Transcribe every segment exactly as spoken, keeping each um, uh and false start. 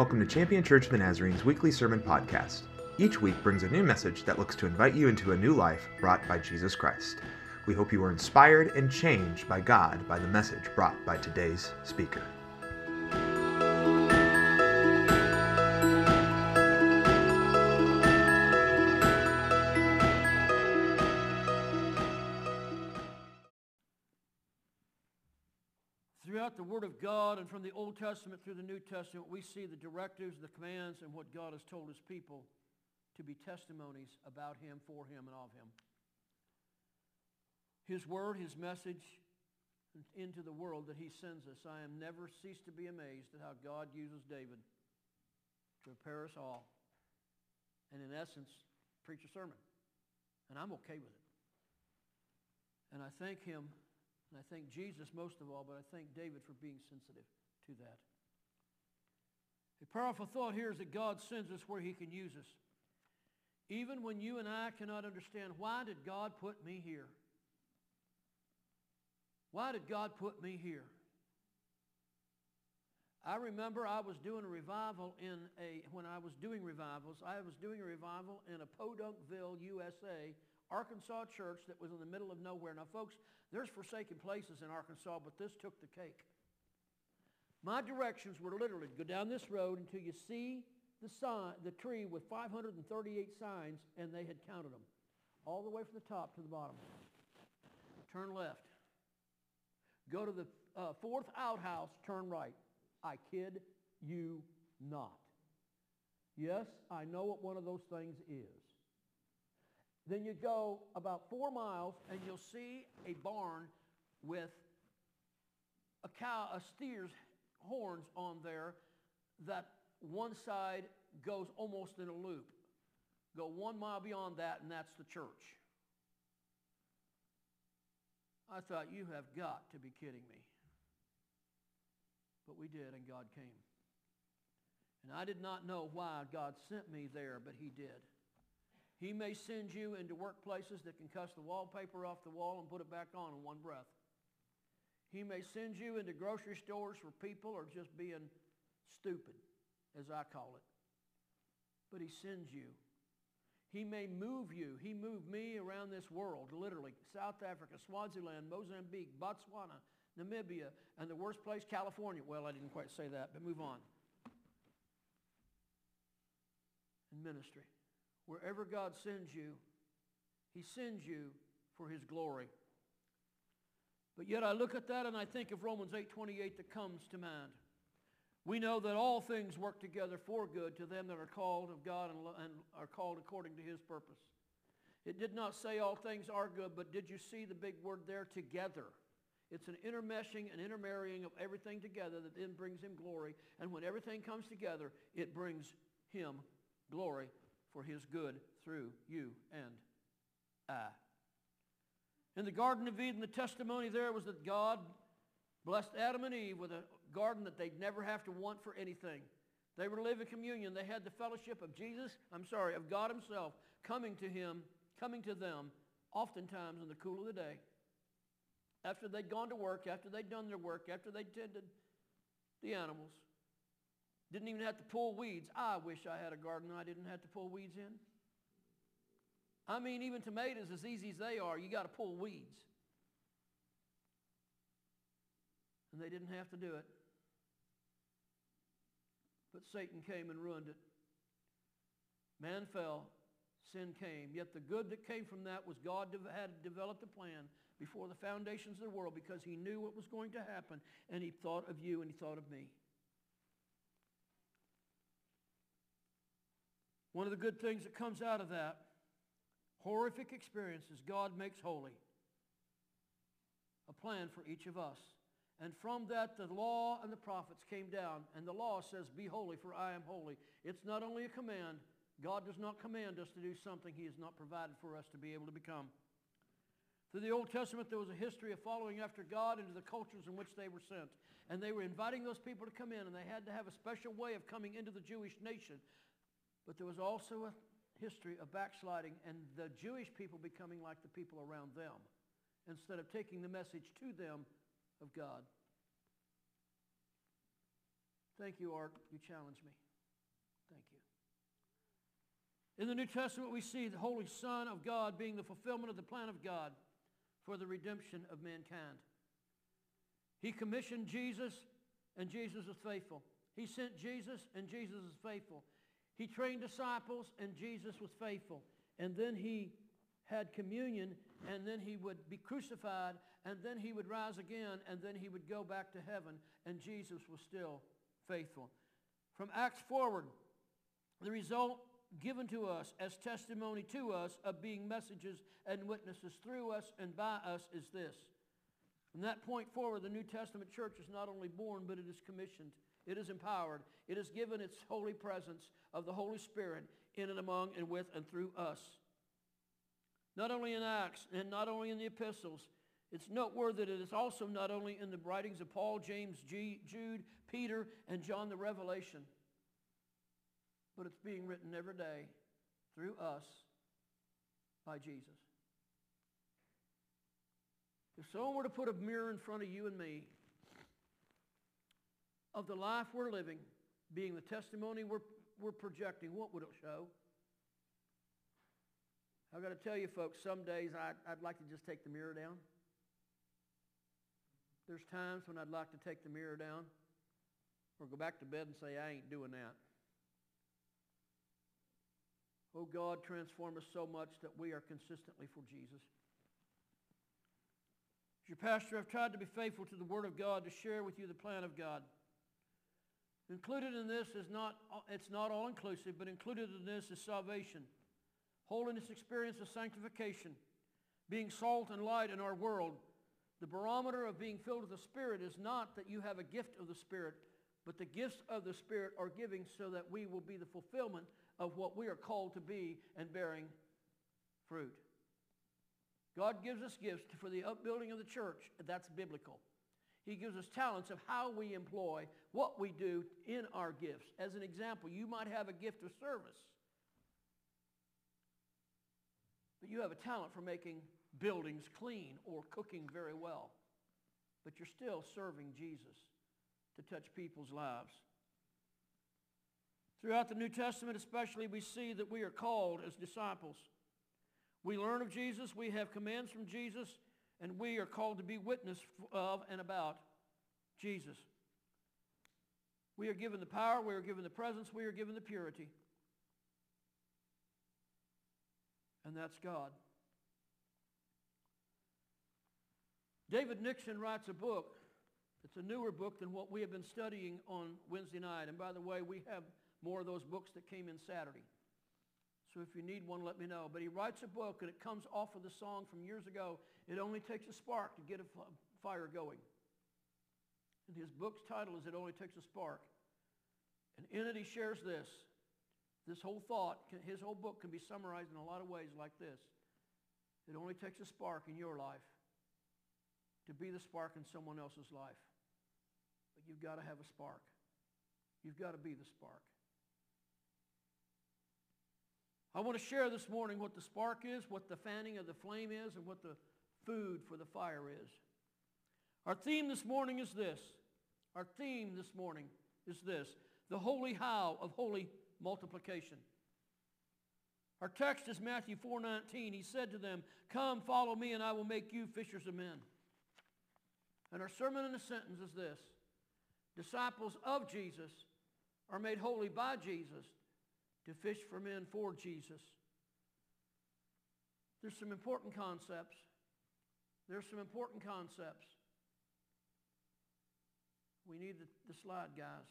Welcome to Champion Church of the Nazarene's weekly sermon podcast. Each week brings a new message that looks to invite you into a new life brought by Jesus Christ. We hope you are inspired and changed by God by the message brought by today's speaker. Throughout the Word of God and from the Old Testament through the New Testament, we see the directives, the commands, and what God has told His people to be testimonies about Him, for Him, and of Him. His Word, His message into the world that He sends us. I am never ceased to be amazed at how God uses David to prepare us all and, in essence, preach a sermon. And I'm okay with it. And I thank Him. And I thank Jesus most of all, but I thank David for being sensitive to that. A powerful thought here is that God sends us where He can use us. Even when you and I cannot understand, why did God put me here? Why did God put me here? I remember I was doing a revival in a, when I was doing revivals, I was doing a revival in a Podunkville, U S A, Arkansas church that was in the middle of nowhere. Now, folks, there's forsaken places in Arkansas, but this took the cake. My directions were literally go down this road until you see the sign, the tree with five hundred thirty-eight signs, and they had counted them, all the way from the top to the bottom. Turn left. Go to the uh, fourth outhouse, turn right. I kid you not. Yes, I know what one of those things is. Then you go about four miles and you'll see a barn with a cow, a steer's horns on there that one side goes almost in a loop. Go one mile beyond that and that's the church. I thought, you have got to be kidding me. But we did, and God came. And I did not know why God sent me there, but He did. He may send you into workplaces that can cuss the wallpaper off the wall and put it back on in one breath. He may send you into grocery stores where people are just being stupid, as I call it. But He sends you. He may move you. He moved me around this world, literally. South Africa, Swaziland, Mozambique, Botswana, Namibia, and the worst place, California. Well, I didn't quite say that, but move on. In ministry. Wherever God sends you, He sends you for His glory. But yet I look at that and I think of Romans eight twenty-eight that comes to mind. We know that all things work together for good to them that are called of God and, and are called according to His purpose. It did not say all things are good, but did you see the big word there, together? It's an intermeshing and intermarrying of everything together that then brings Him glory. And when everything comes together, it brings Him glory for His good through you and I. In the Garden of Eden, the testimony there was that God blessed Adam and Eve with a garden that they'd never have to want for anything. They were living communion. They had the fellowship of Jesus, I'm sorry, of God Himself coming to Him, coming to them, oftentimes in the cool of the day. After they'd gone to work, after they'd done their work, after they'd tended the animals. Didn't even have to pull weeds. I wish I had a garden I didn't have to pull weeds in. I mean, even tomatoes, as easy as they are, you got to pull weeds. And they didn't have to do it. But Satan came and ruined it. Man fell, sin came. Yet the good that came from that was God had developed a plan before the foundations of the world because He knew what was going to happen, and He thought of you and He thought of me. One of the good things that comes out of that horrific experience is God makes holy a plan for each of us. And from that, the law and the prophets came down. And the law says, be holy, for I am holy. It's not only a command. God does not command us to do something He has not provided for us to be able to become. Through the Old Testament, there was a history of following after God into the cultures in which they were sent. And they were inviting those people to come in, and they had to have a special way of coming into the Jewish nation. But there was also a history of backsliding and the Jewish people becoming like the people around them instead of taking the message to them of God. Thank you, Art. You challenged me. Thank you. In the New Testament, we see the Holy Son of God being the fulfillment of the plan of God for the redemption of mankind. He commissioned Jesus, and Jesus was faithful. He sent Jesus, and Jesus was faithful. He trained disciples, and Jesus was faithful. And then he had communion, and then he would be crucified, and then he would rise again, and then he would go back to heaven, and Jesus was still faithful. From Acts forward, the result given to us as testimony to us of being messages and witnesses through us and by us is this. From that point forward, the New Testament church is not only born, but it is commissioned. It is empowered. It is given its holy presence of the Holy Spirit in and among and with and through us. Not only in Acts and not only in the epistles, it's noteworthy that it is also not only in the writings of Paul, James, G, Jude, Peter, and John the Revelation, but it's being written every day through us by Jesus. If someone were to put a mirror in front of you and me of the life we're living, being the testimony we're, we're projecting, what would it show? I've got to tell you, folks, some days I'd, I'd like to just take the mirror down. There's times when I'd like to take the mirror down or go back to bed and say, I ain't doing that. Oh, God, transform us so much that we are consistently for Jesus. As your pastor, I've tried to be faithful to the Word of God, to share with you the plan of God. Included in this is not, it's not all-inclusive, but included in this is salvation, holiness, experience of sanctification, being salt and light in our world. The barometer of being filled with the Spirit is not that you have a gift of the Spirit, but the gifts of the Spirit are giving so that we will be the fulfillment of what we are called to be and bearing fruit. God gives us gifts for the upbuilding of the church. That's biblical. He gives us talents of how we employ what we do in our gifts. As an example, you might have a gift of service, but you have a talent for making buildings clean or cooking very well. But you're still serving Jesus to touch people's lives. Throughout the New Testament especially, we see that we are called as disciples. We learn of Jesus, we have commands from Jesus, and we are called to be witness of and about Jesus. We are given the power, we are given the presence, we are given the purity. And that's God. David Nixon writes a book. It's a newer book than what we have been studying on Wednesday night. And by the way, we have more of those books that came in Saturday. So if you need one, let me know. But he writes a book, and it comes off of the song from years ago, It Only Takes a Spark to Get a Fire Going. And his book's title is It Only Takes a Spark. And in it he shares this. This whole thought, his whole book can be summarized in a lot of ways like this. It only takes a spark in your life to be the spark in someone else's life. But you've got to have a spark. You've got to be the spark. I want to share this morning what the spark is, what the fanning of the flame is, and what the food for the fire is. Our theme this morning is this. Our theme this morning is this. The holy how of holy multiplication. Our text is Matthew four nineteen. He said to them, "Come, follow me, and I will make you fishers of men." And our sermon in a sentence is this. Disciples of Jesus are made holy by Jesus to fish for men for Jesus. There's some important concepts. There's some important concepts. We need the, the slide, guys.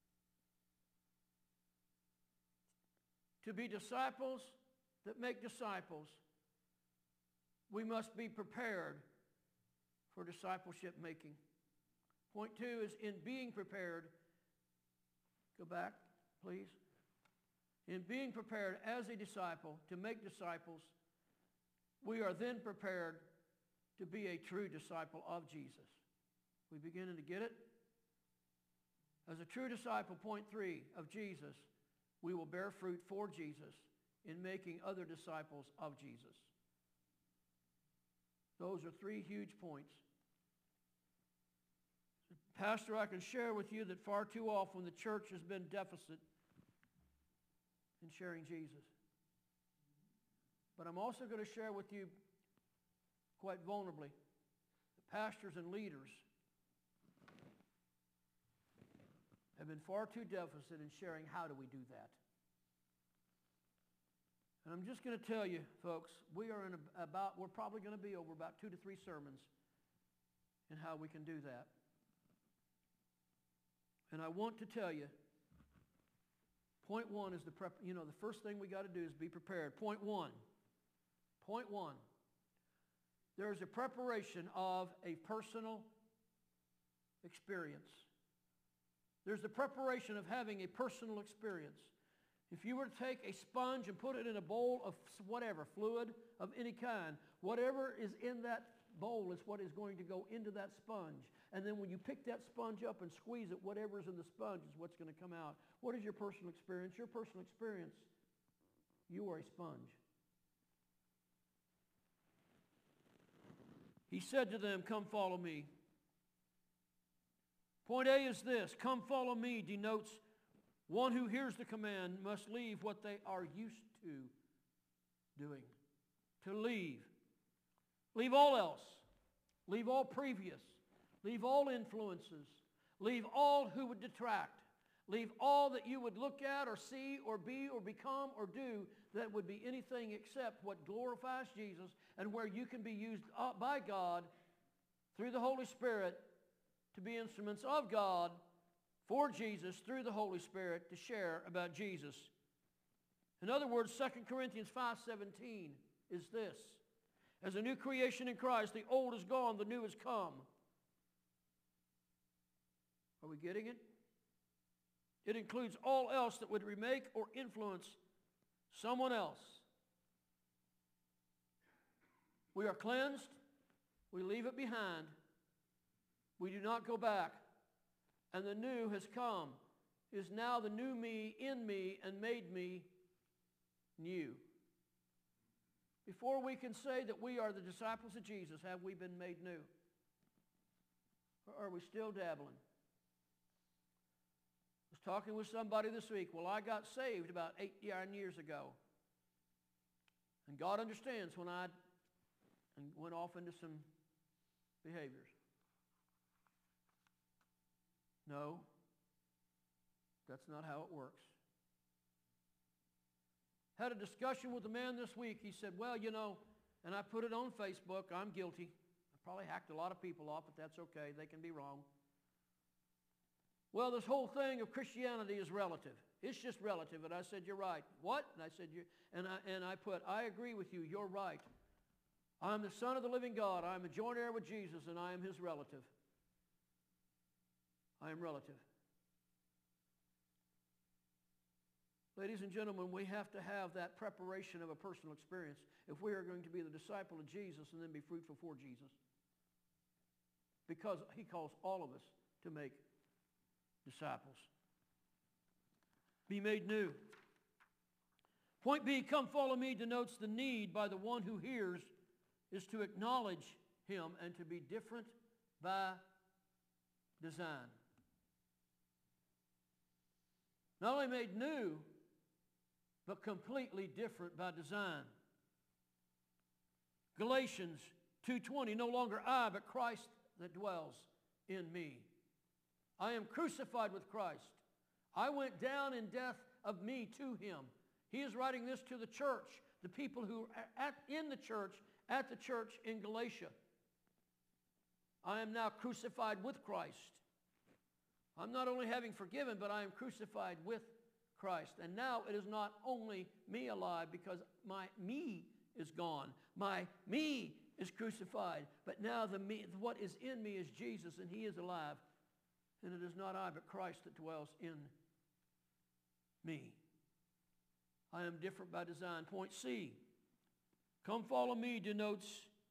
To be disciples that make disciples, we must be prepared for discipleship making. Point two is in being prepared. Go back, please. In being prepared as a disciple to make disciples, we are then prepared to be a true disciple of Jesus. We beginning to get it? As a true disciple, point three, of Jesus, we will bear fruit for Jesus in making other disciples of Jesus. Those are three huge points. Pastor, I can share with you that far too often the church has been deficit in sharing Jesus. But I'm also going to share with you quite vulnerably that pastors and leaders have been far too deficit in sharing how do we do that. And I'm just going to tell you, folks, we are in a, about, we're probably going to be over about two to three sermons in how we can do that. And I want to tell you, point one is the prep, you know, the first thing we got to do is be prepared. Point one. Point one. There is a preparation of a personal experience. There's the preparation of having a personal experience. If you were to take a sponge and put it in a bowl of whatever, fluid of any kind, whatever is in that bowl is what is going to go into that sponge. And then when you pick that sponge up and squeeze it, whatever is in the sponge is what's going to come out. What is your personal experience? Your personal experience, you are a sponge. He said to them, "Come follow me." Point A is this: come follow me denotes one who hears the command must leave what they are used to doing. To leave. Leave all else. Leave all previous. Leave all influences. Leave all who would detract. Leave all that you would look at or see or be or become or do that would be anything except what glorifies Jesus and where you can be used by God through the Holy Spirit to be instruments of God for Jesus through the Holy Spirit to share about Jesus. In other words, Second Corinthians five seventeen is this: as a new creation in Christ, the old is gone, the new has come. Are we getting it? It includes all else that would remake or influence someone else. We are cleansed. We leave it behind. We do not go back. And the new has come, is now the new me in me and made me new. Before we can say that we are the disciples of Jesus, have we been made new? Or are we still dabbling? I was talking with somebody this week. Well, I got saved about eight years ago. And God understands when I went off into some behaviors. No, that's not how it works. Had a discussion with a man this week. He said, well, you know, and I put it on Facebook, I'm guilty. I probably hacked a lot of people off, but that's okay. They can be wrong. Well, this whole thing of Christianity is relative. It's just relative. And I said, you're right. What? And I said, you and I and I put, I agree with you. You're right. I'm the Son of the living God. I'm a joint heir with Jesus, and I am his relative. I am relative. Ladies and gentlemen, we have to have that preparation of a personal experience if we are going to be the disciple of Jesus and then be fruitful for Jesus. Because he calls all of us to make disciples. Be made new. Point B, come follow me, denotes the need by the one who hears is to acknowledge him and to be different by design. Not only made new, but completely different by design. Galatians two twenty, no longer I, but Christ that dwells in me. I am crucified with Christ. I went down in death of me to him. He is writing this to the church, the people who are at, in the church, at the church in Galatia. I am now crucified with Christ. I'm not only having forgiven, but I am crucified with Christ. And now it is not only me alive, because my me is gone. My me is crucified. But now the me, what is in me is Jesus, and he is alive. And it is not I, but Christ that dwells in me. I am different by design. Point C, come follow me denotes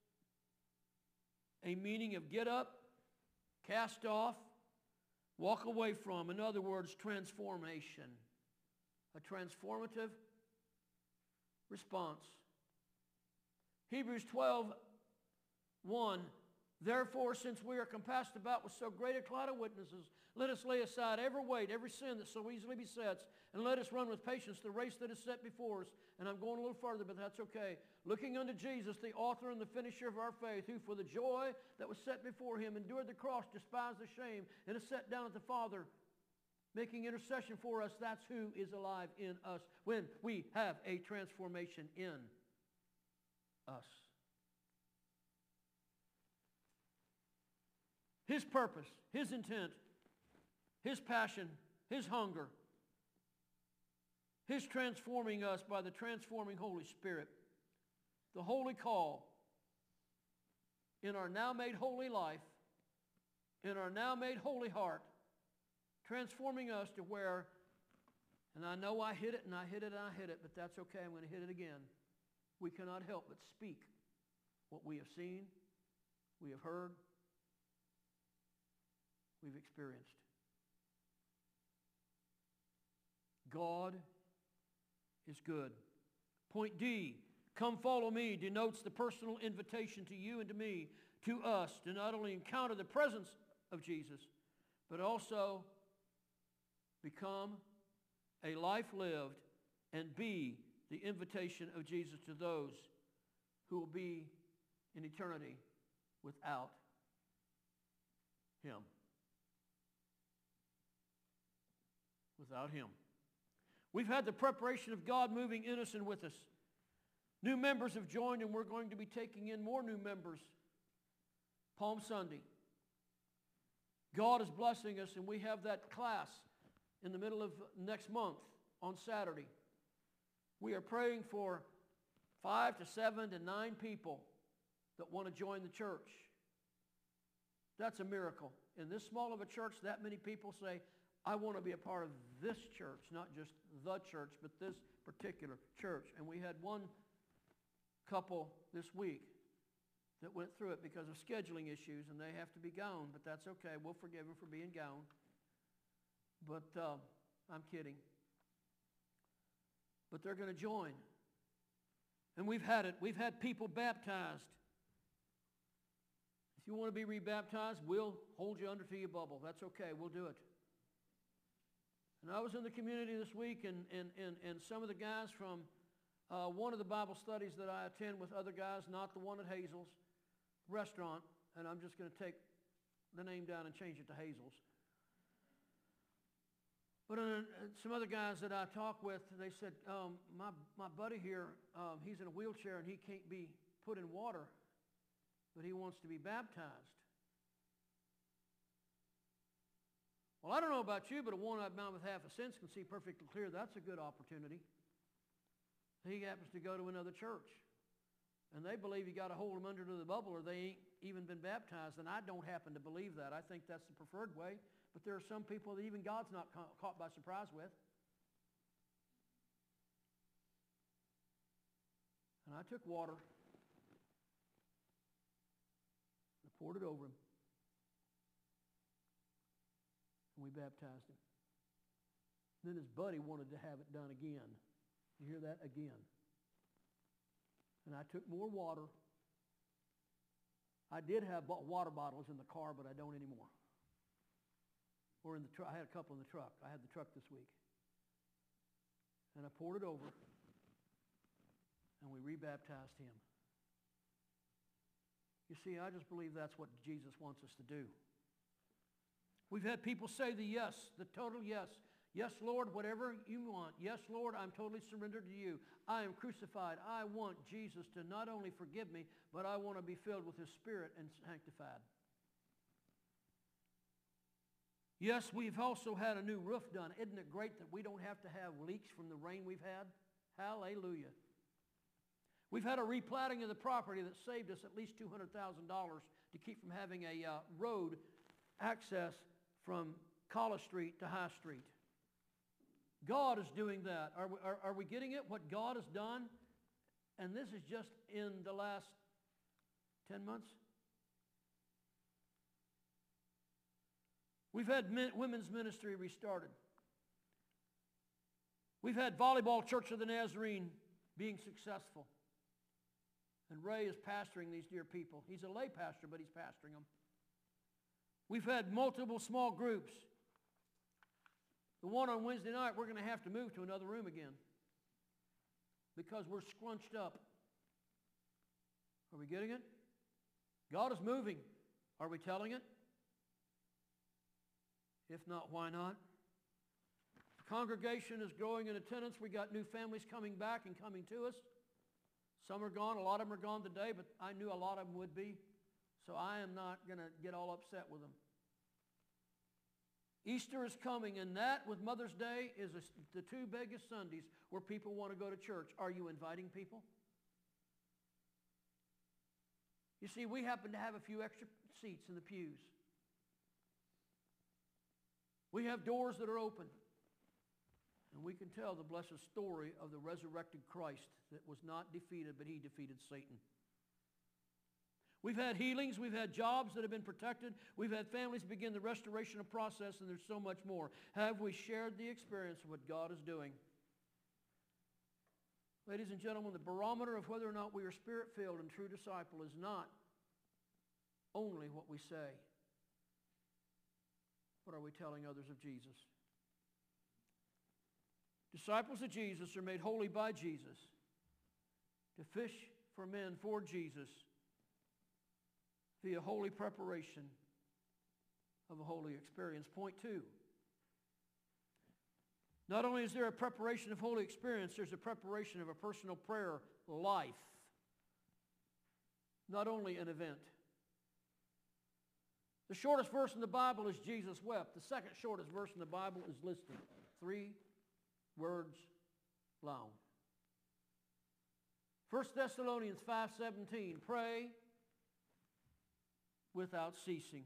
a meaning of get up, cast off, walk away from. In other words, transformation. A transformative response. Hebrews twelve one Therefore, since we are compassed about with so great a cloud of witnesses, let us lay aside every weight, every sin that so easily besets, and let us run with patience the race that is set before us. And I'm going a little further, but that's okay. Looking unto Jesus, the author and the finisher of our faith, who for the joy that was set before him endured the cross, despised the shame, and is set down at the Father, making intercession for us. That's who is alive in us when we have a transformation in us. His purpose, His intent, His passion, His hunger, His transforming us by the transforming Holy Spirit, the holy call in our now made holy life, in our now made holy heart, transforming us to where, and I know I hit it and I hit it and I hit it, but that's okay, I'm going to hit it again. We cannot help but speak what we have seen, we have heard, we've experienced. God is good. Point D, come follow me, denotes the personal invitation to you and to me, to us, to not only encounter the presence of Jesus, but also become a life lived and be the invitation of Jesus to those who will be in eternity without Him. Without Him. We've had the preparation of God moving in us and with us. New members have joined, and we're going to be taking in more new members Palm Sunday. God is blessing us, and we have that class in the middle of next month on Saturday. We are praying for five to seven to nine people that want to join the church. That's a miracle. In this small of a church, that many people say, I want to be a part of this church, not just the church, but this particular church. And we had one couple this week that went through it because of scheduling issues, and they have to be gone, but that's okay. We'll forgive them for being gone. But uh, I'm kidding. But they're going to join. And we've had it. We've had people baptized. If you want to be rebaptized, we'll hold you under to your bubble. That's okay. We'll do it. And I was in the community this week, and, and, and, and some of the guys from uh, one of the Bible studies that I attend with other guys, not the one at Hazel's restaurant, and I'm just going to take the name down and change it to Hazel's. But uh, some other guys that I talked with, they said, um, my, my buddy here, um, he's in a wheelchair and he can't be put in water, but he wants to be baptized. Well, I don't know about you, but a one-eyed man with half a sense can see perfectly clear. That's a good opportunity. He happens to go to another church, and they believe you got to hold them under to the bubble or they ain't even been baptized, and I don't happen to believe that. I think that's the preferred way, but there are some people that even God's not ca- caught by surprise with. And I took water, I poured it over him, and we baptized him. Then his buddy wanted to have it done again. You hear that? Again. And I took more water. I did have water bottles in the car, but I don't anymore. Or in the truck. I had a couple in the truck. I had the truck this week. And I poured it over, and we rebaptized him. You see, I just believe that's what Jesus wants us to do. We've had people say the yes, the total yes. Yes, Lord, whatever you want. Yes, Lord, I'm totally surrendered to you. I am crucified. I want Jesus to not only forgive me, but I want to be filled with His Spirit and sanctified. Yes, we've also had a new roof done. Isn't it great that we don't have to have leaks from the rain we've had? Hallelujah. We've had a replatting of the property that saved us at least two hundred thousand dollars to keep from having a uh, road access from College Street to High Street. God is doing that. Are we, are, are we getting it? What God has done? And this is just in the last ten months. We've had men, women's ministry restarted. We've had volleyball Church of the Nazarene being successful. And Ray is pastoring these dear people. He's a lay pastor, but he's pastoring them. We've had multiple small groups. The one on Wednesday night, we're going to have to move to another room again because we're scrunched up. Are we getting it? God is moving. Are we telling it? If not, why not? The congregation is growing in attendance. We got new families coming back and coming to us. Some are gone. A lot of them are gone today, but I knew a lot of them would be. So I am not going to get all upset with them. Easter is coming, and that with Mother's Day is a, the two biggest Sundays where people want to go to church. Are you inviting people? You see, we happen to have a few extra seats in the pews. We have doors that are open. And we can tell the blessed story of the resurrected Christ that was not defeated, but he defeated Satan. We've had healings. We've had jobs that have been protected. We've had families begin the restoration of process, and there's so much more. Have we shared the experience of what God is doing? Ladies and gentlemen, the barometer of whether or not we are spirit-filled and true disciple is not only what we say. What are we telling others of Jesus? Disciples of Jesus are made holy by Jesus to fish for men for Jesus via holy preparation of a holy experience. Point two. Not only is there a preparation of holy experience, there's a preparation of a personal prayer life. Not only an event. The shortest verse in the Bible is Jesus wept. The second shortest verse in the Bible is listed. Three words long. First Thessalonians five seventeen, pray without ceasing.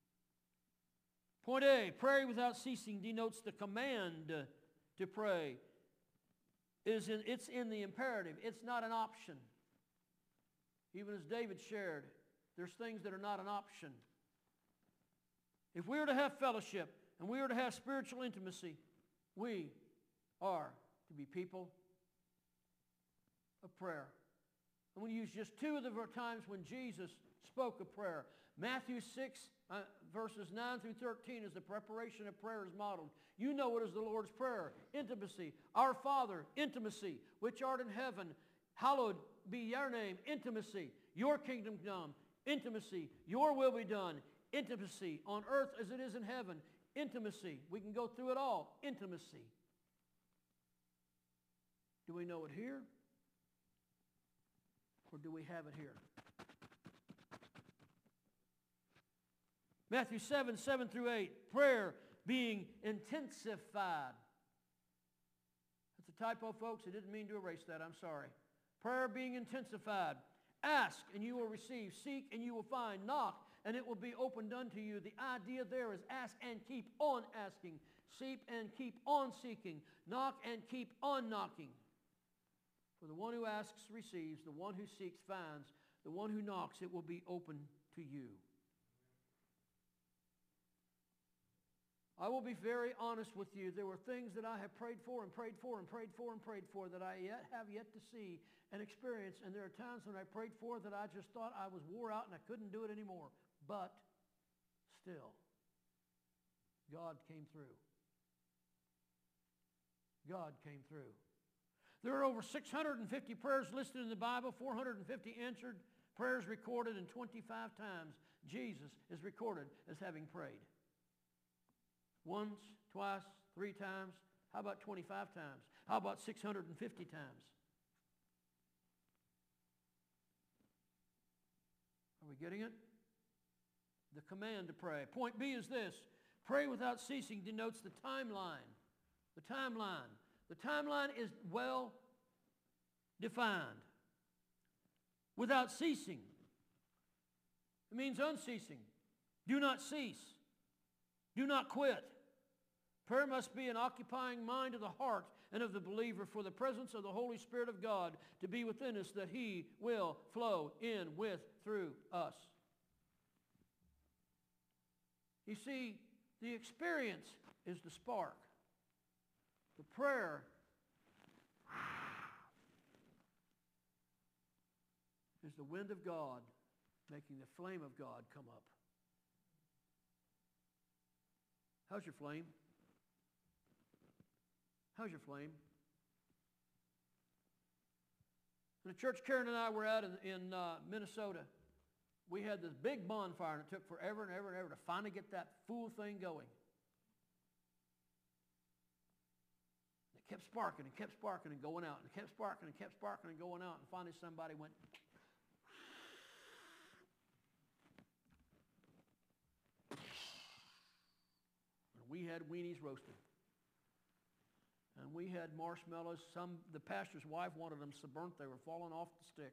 Point A, pray without ceasing denotes the command to pray. Is in, it's in the imperative. It's not an option. Even as David shared, there's things that are not an option. If we are to have fellowship and we are to have spiritual intimacy, we are to be people of prayer. I'm going to use just two of the times when Jesus spoke of prayer. Matthew six, uh, verses nine through thirteen is the preparation of prayer is modeled. You know it as the Lord's Prayer. Intimacy. Our Father, intimacy, which art in heaven, hallowed be your name. Intimacy. Your kingdom come. Intimacy. Your will be done. Intimacy. On earth as it is in heaven. Intimacy. We can go through it all. Intimacy. Do we know it here? Or do we have it here? Matthew seven, seven through eight. Prayer being intensified. That's a typo, folks. I didn't mean to erase that. I'm sorry. Prayer being intensified. Ask and you will receive. Seek and you will find. Knock and it will be opened unto you. The idea there is ask and keep on asking. Seek and keep on seeking. Knock and keep on knocking. For the one who asks receives. The one who seeks finds. The one who knocks, it will be open to you. I will be very honest with you. There were things that I have prayed for and prayed for and prayed for and prayed for that I yet have yet to see and experience. And there are times when I prayed for that I just thought I was wore out and I couldn't do it anymore. But still, God came through. God came through. There are over six hundred fifty prayers listed in the Bible, four hundred fifty answered prayers recorded, and twenty-five times Jesus is recorded as having prayed. Once, twice, three times. How about twenty-five times? How about six hundred fifty times? Are we getting it? The command to pray. Point B is this. Pray without ceasing denotes the timeline. The timeline. The timeline is well defined. Without ceasing. It means unceasing. Do not cease. Do not quit. Prayer must be an occupying mind of the heart and of the believer for the presence of the Holy Spirit of God to be within us, that He will flow in, with, through us. You see, the experience is the spark. The prayer is the wind of God making the flame of God come up. How's your flame? How's your flame? In the church Karen and I were at in, in uh, Minnesota, we had this big bonfire, and it took forever and ever and ever to finally get that fool thing going. It kept sparking and kept sparking and going out, and it kept sparking and kept sparking and going out, and finally somebody went. And we had weenies roasted. And we had marshmallows. Some, the pastor's wife wanted them so burnt they were falling off the stick.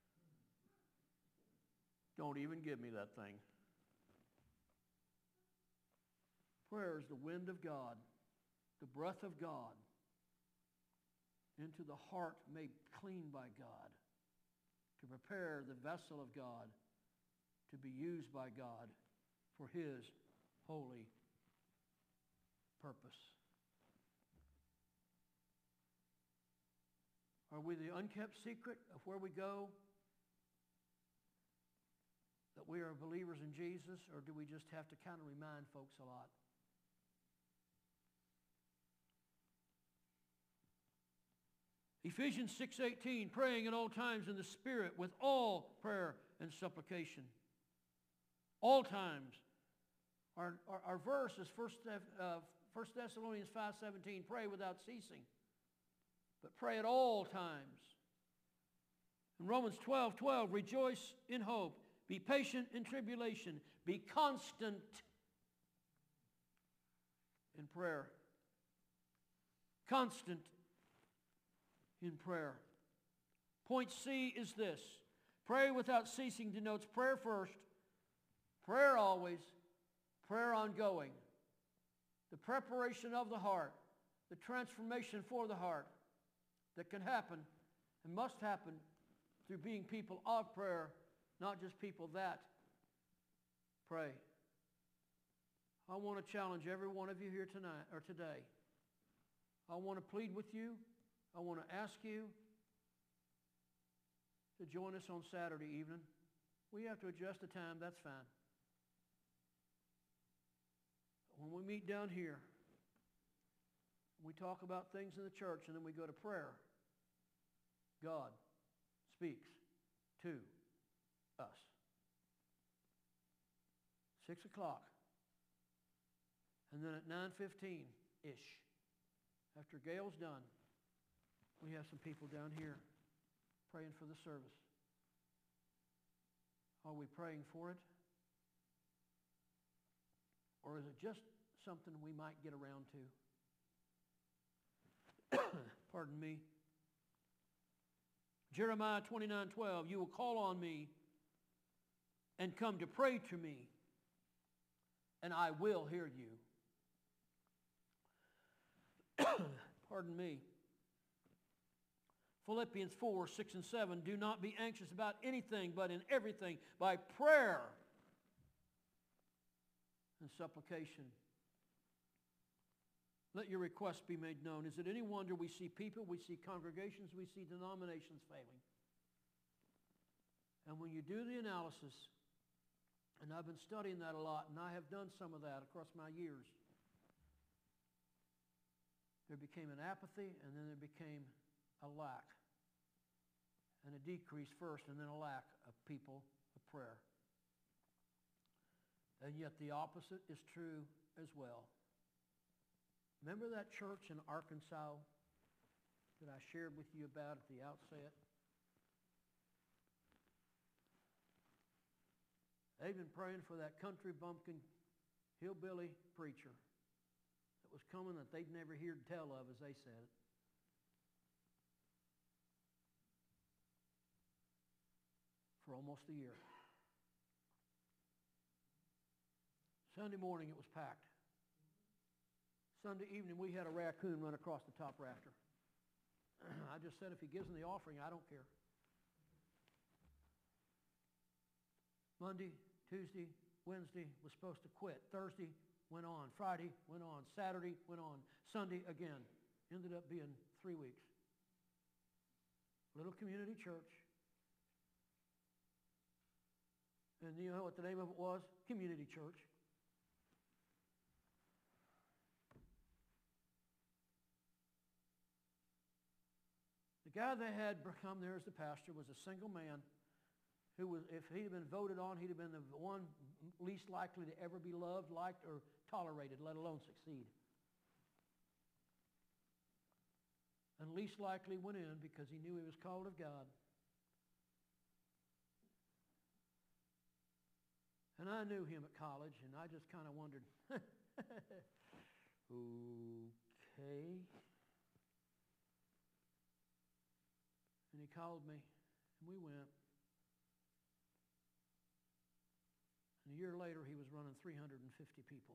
Don't even give me that thing. Prayer is the wind of God, the breath of God, into the heart made clean by God, to prepare the vessel of God to be used by God for His holy purpose. Are we the unkept secret of where we go? That we are believers in Jesus, or do we just have to kind of remind folks a lot? Ephesians six eighteen, praying at all times in the Spirit with all prayer and supplication. All times. Our, our, our verse is First Thessalonians five seventeen, pray without ceasing. But pray at all times. In Romans twelve twelve, rejoice in hope. Be patient in tribulation. Be constant in prayer. Constant in prayer. Point C is this. Pray without ceasing denotes prayer first, prayer always, prayer ongoing. The preparation of the heart, the transformation for the heart that can happen and must happen through being people of prayer, not just people that pray. I want to challenge every one of you here tonight or today. I want to plead with you. I want to ask you to join us on Saturday evening. We have to adjust the time, that's fine. When we meet down here, we talk about things in the church and then we go to prayer. God speaks to us. Six o'clock. And then at nine fifteen-ish, after Gail's done, we have some people down here praying for the service. Are we praying for it? Or is it just something we might get around to? Pardon me. Jeremiah twenty-nine twelve, you will call on me and come to pray to me, and I will hear you. Pardon me. Philippians four, six and seven, do not be anxious about anything, but in everything, by prayer and supplication, let your requests be made known. Is it any wonder we see people, we see congregations, we see denominations failing? And when you do the analysis, and I've been studying that a lot, and I have done some of that across my years, there became an apathy, and then there became a lack. And a decrease first, and then a lack of people of prayer. And yet the opposite is true as well. Remember that church in Arkansas that I shared with you about at the outset? They've been praying for that country bumpkin hillbilly preacher that was coming that they'd never heard tell of, as they said it. For almost a year. Sunday morning it was packed. Sunday evening we had a raccoon run across the top rafter. I just said if he gives them the offering, I don't care. Monday, Tuesday, Wednesday was supposed to quit. Thursday went on. Friday went on. Saturday went on. Sunday again. Ended up being three weeks. Little community church. And you know what the name of it was? Community Church. The guy they had come there as the pastor was a single man who was, if he'd have been voted on, he'd have been the one least likely to ever be loved, liked, or tolerated, let alone succeed. And least likely went in because he knew he was called of God. And I knew him at college, and I just kind of wondered, okay. And he called me, and we went. And a year later, he was running three hundred fifty people.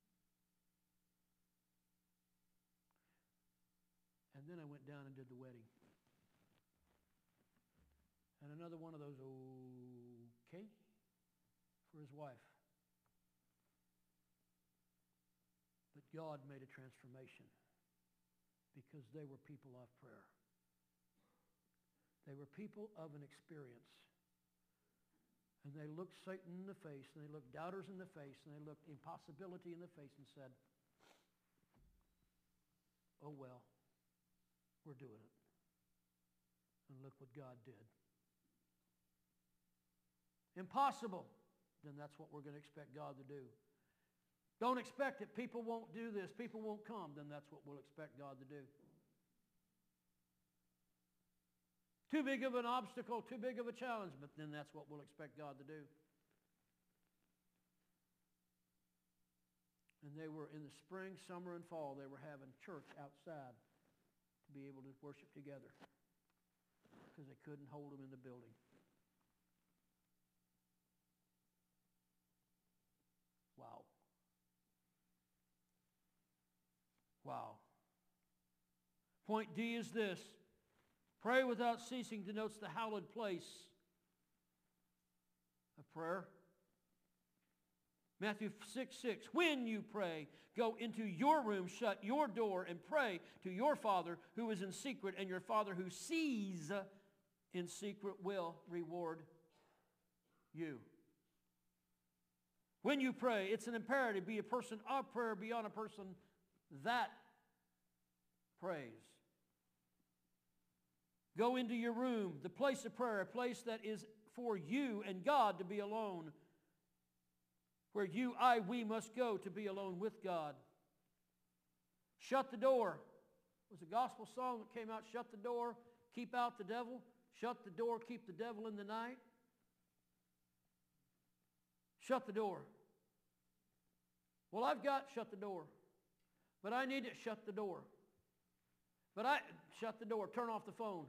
And then I went down and did the wedding. And another one of those, okay, for his wife. But God made a transformation because they were people of prayer. They were people of an experience. And they looked Satan in the face, and they looked doubters in the face, and they looked impossibility in the face and said, oh well, we're doing it. And look what God did. Impossible. Then that's what we're going to expect God to do. Don't expect it. People won't do this. People won't come. Then that's what we'll expect God to do. Too big of an obstacle, too big of a challenge, but then that's what we'll expect God to do. And they were in the spring, summer, and fall, they were having church outside to be able to worship together because they couldn't hold them in the building. Wow. Wow. Point D is this. Pray without ceasing denotes the hallowed place of prayer. Matthew six six, when you pray, go into your room, shut your door, and pray to your Father who is in secret, and your Father who sees in secret will reward you. When you pray, it's an imperative. Be a person of prayer beyond a person that prays. Go into your room, the place of prayer, a place that is for you and God to be alone. Where you, I, we must go to be alone with God. Shut the door. It was a gospel song that came out, shut the door, keep out the devil. Shut the door, keep the devil in the night. Shut the door. Well, I've got shut the door. But I need to shut the door. But I, shut the door, turn off the phone.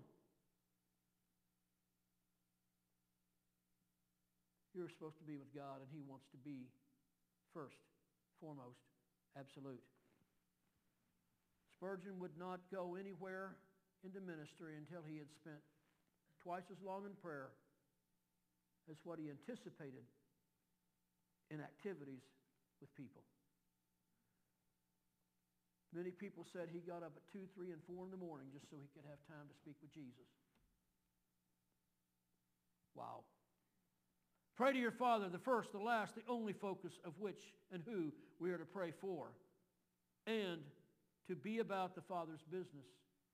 You're supposed to be with God, and He wants to be first, foremost, absolute. Spurgeon would not go anywhere into ministry until he had spent twice as long in prayer as what he anticipated in activities with people. Many people said he got up at two, three, and four in the morning just so he could have time to speak with Jesus. Wow. Pray to your Father, the first, the last, the only focus of which and who we are to pray for, and to be about the Father's business.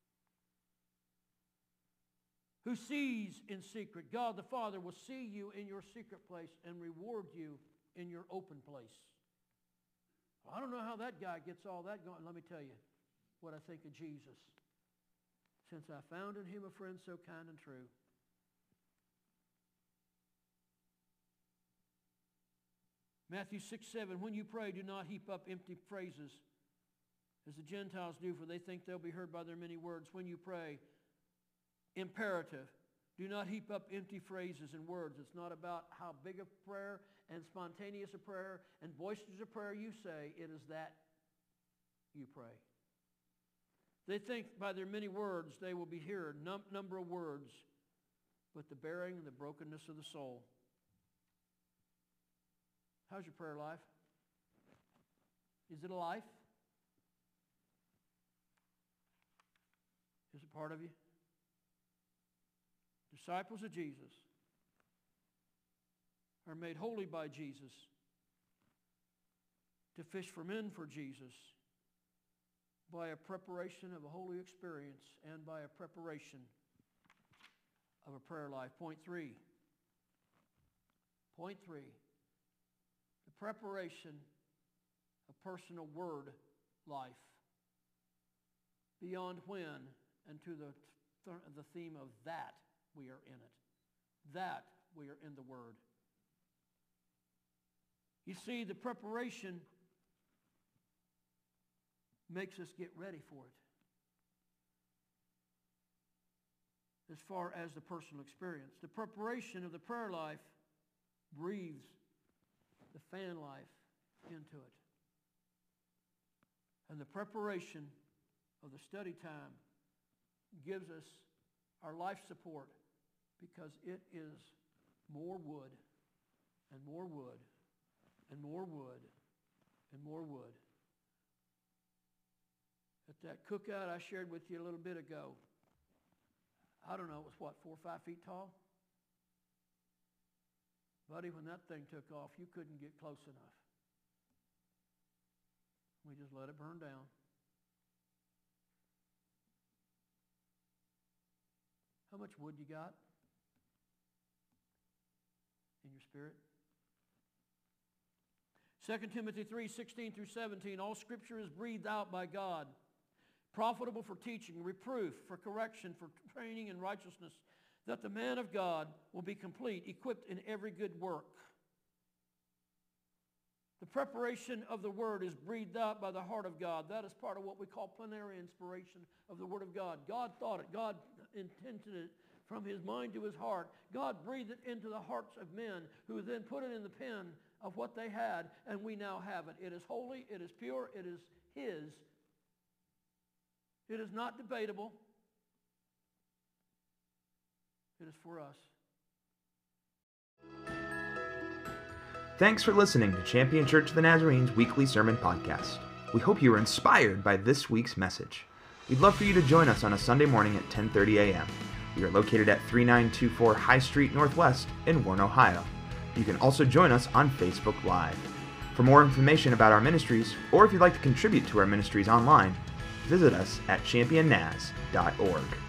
Who sees in secret. God the Father will see you in your secret place and reward you in your open place. I don't know how that guy gets all that going. Let me tell you what I think of Jesus. Since I found in Him a friend so kind and true. Matthew six seven, when you pray, do not heap up empty phrases, as the Gentiles do, for they think they'll be heard by their many words. When you pray, imperative, do not heap up empty phrases and words. It's not about how big a prayer and spontaneous a prayer and boisterous a prayer you say. It is that you pray. They think by their many words they will be heard, num- number of words, but the bearing and the brokenness of the soul. How's your prayer life? Is it a life? Is it part of you? Disciples of Jesus are made holy by Jesus, to fish for men for Jesus, by a preparation of a holy experience and by a preparation of a prayer life. Point three. Point three. The preparation of personal word life. Beyond when and to the, th- the theme of that we are in it. That we are in the Word. You see, the preparation makes us get ready for it. As far as the personal experience. The preparation of the prayer life breathes the fan life into it. And the preparation of the study time gives us our life support because it is more wood and more wood and more wood and more wood. At that cookout I shared with you a little bit ago, I don't know, it was what, four or five feet tall? Buddy, when that thing took off, you couldn't get close enough. We just let it burn down. How much wood you got in your spirit? Second Timothy three, sixteen through seventeen, all Scripture is breathed out by God, profitable for teaching, reproof, for correction, for training in righteousness, that the man of God will be complete, equipped in every good work. The preparation of the Word is breathed out by the heart of God. That is part of what we call plenary inspiration of the Word of God. God thought it. God intended it from His mind to His heart. God breathed it into the hearts of men who then put it in the pen of what they had, and we now have it. It is holy. It is pure. It is His. It is not debatable. It is for us. Thanks for listening to Champion Church of the Nazarene's weekly sermon podcast. We hope you were inspired by this week's message. We'd love for you to join us on a Sunday morning at ten thirty a.m. We are located at thirty-nine twenty-four High Street Northwest in Warren, Ohio. You can also join us on Facebook Live. For more information about our ministries, or if you'd like to contribute to our ministries online, visit us at champion naz dot org.